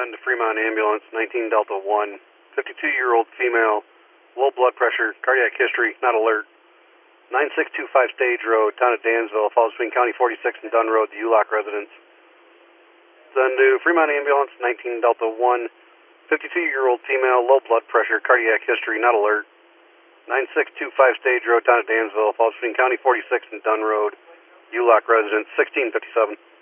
to Fremont Ambulance, 19 Delta 1, 52-year-old female, low blood pressure, cardiac history, not alert. 9625 Stage Road, town of Dansville, falls between County 46 and Dunn Road, the ULOC residence. Then to Fremont Ambulance, 19 Delta 1, 52-year-old female, low blood pressure, cardiac history, not alert. 9625 Stage Road, town of Dansville, falls between County 46 and Dunn Road, ULOC residence, 1657.